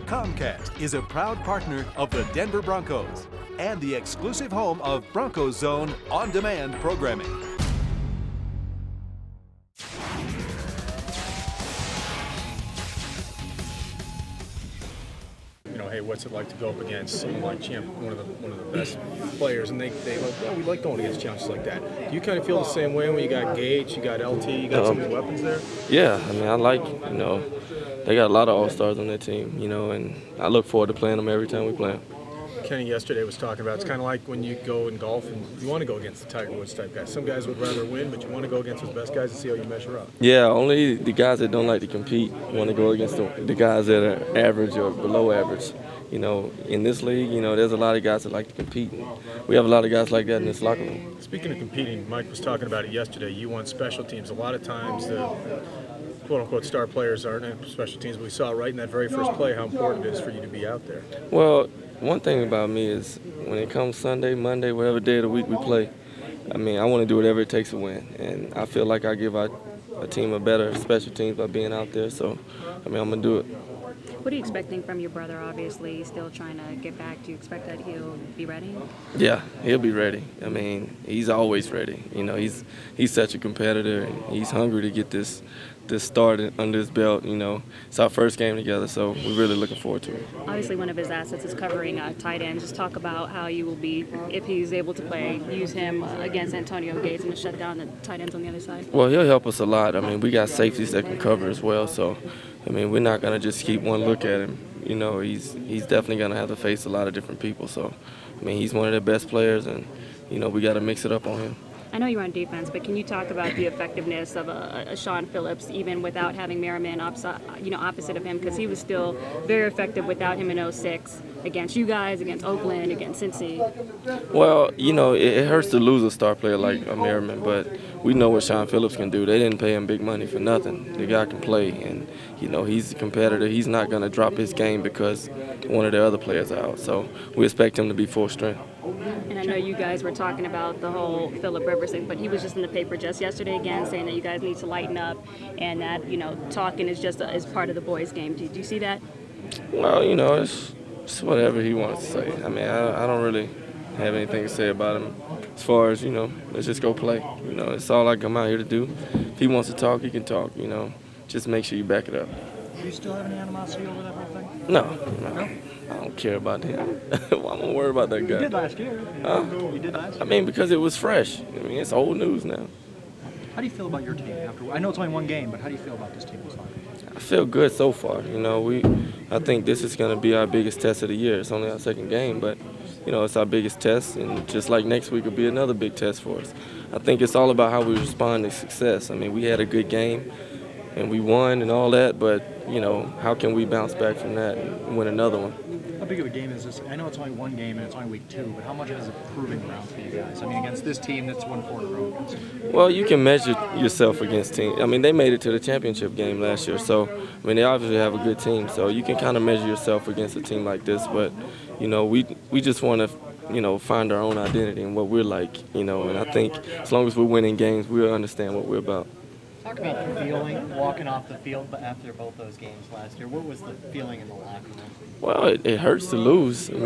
Comcast is a proud partner of the Denver Broncos and the exclusive home of Broncos Zone on-demand programming. Hey, what's it like to go up against someone like Champ, one of the best players, and they like, yeah, we like going against challenges like that. Do you kind of feel the same way when you got Gage, you got LT, you got some of the weapons there? Yeah, I mean, I like, they got a lot of all-stars on their team, and I look forward to playing them every time we play them. Kenny yesterday was talking about it's kind of like when you go in golf and you want to go against the Tiger Woods type guys. Some guys would rather win, but you want to go against those best guys and see how you measure up. Yeah, only the guys that don't like to compete want to go against the guys that are average or below average. In this league, there's a lot of guys that like to compete. We have a lot of guys like that in this locker room. Speaking of competing, Mike was talking about it yesterday. You want special teams. A lot of times the quote-unquote star players aren't in special teams, but we saw right in that very first play how important it is for you to be out there. Well, one thing about me is when it comes Sunday, Monday, whatever day of the week we play, I want to do whatever it takes to win. And I feel like I give our team a better special teams by being out there. So, I'm going to do it. What are you expecting from your brother? Obviously, still trying to get back. Do you expect that he'll be ready? Yeah, he'll be ready. He's always ready. He's such a competitor, and he's hungry to get this start under his belt. It's our first game together, so we're really looking forward to it. Obviously, one of his assets is covering tight ends. Just talk about how you will be, if he's able to play, use him against Antonio Gates and to shut down the tight ends on the other side. Well, he'll help us a lot. We got safeties that can cover as well, so we're not going to just keep one look at him. He's definitely going to have to face a lot of different people. So, he's one of the best players, and, we got to mix it up on him. I know you're on defense, but can you talk about the effectiveness of a Shawn Phillips, even without having Merriman opposite of him? Because he was still very effective without him in 06 against you guys, against Oakland, against Cincy. Well, it hurts to lose a star player like Merriman, but we know what Shawn Phillips can do. They didn't pay him big money for nothing. The guy can play, and, he's a competitor. He's not going to drop his game because one of the other players are out. So we expect him to be full strength. And I know you guys were talking about the whole Phillip Rivers thing, but he was just in the paper just yesterday again saying that you guys need to lighten up and that, talking is just is part of the boys' game. Do you see that? Well, it's whatever he wants to say. I don't really have anything to say about him as far as, let's just go play. It's all I come out here to do. If he wants to talk, he can talk, Just make sure you back it up. Do you still have any animosity over that whole thing? No. I don't care about him. I'm gonna worry about that guy. You did last year. You did last year. Because it was fresh. It's old news now. How do you feel about your team after? I know it's only one game, but how do you feel about this team this time? I feel good so far. I think this is gonna be our biggest test of the year. It's only our second game, but it's our biggest test, and just like next week will be another big test for us. I think it's all about how we respond to success. We had a good game, and we won and all that, but how can we bounce back from that and win another one? How big of a game is this? I know it's only one game and it's only week 2, but how much of it is a proving ground for you guys? Against this team that's won 4 in a row. Well, you can measure yourself against teams. They made it to the championship game last year, so they obviously have a good team. So you can kind of measure yourself against a team like this, but we just want to find our own identity and what we're like, and I think as long as we're winning games, we'll understand what we're about. Talk about the feeling walking off the field after both those games last year. What was the feeling in the locker room? Well, it hurts to lose. To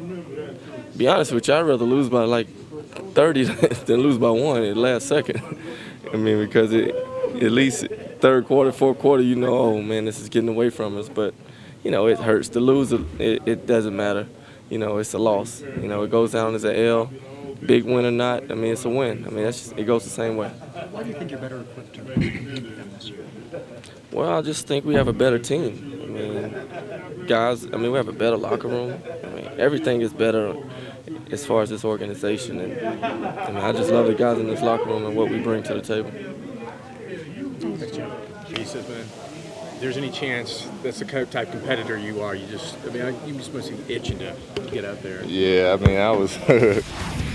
be honest with you, I'd rather lose by like 30 than lose by 1 at the last second. Because at least third quarter, fourth quarter, oh man, this is getting away from us. But, it hurts to lose. It doesn't matter. It's a loss. It goes down as an L. Big win or not, it's a win. It goes the same way. Why do you think you're better equipped to compete with them this year? Well, I just think we have a better team. Guys, we have a better locker room. Everything is better as far as this organization. And I just love the guys in this locker room and what we bring to the table. He says, man, if there's any chance that's the type competitor you are, you just must be itching to get out there. Yeah, I was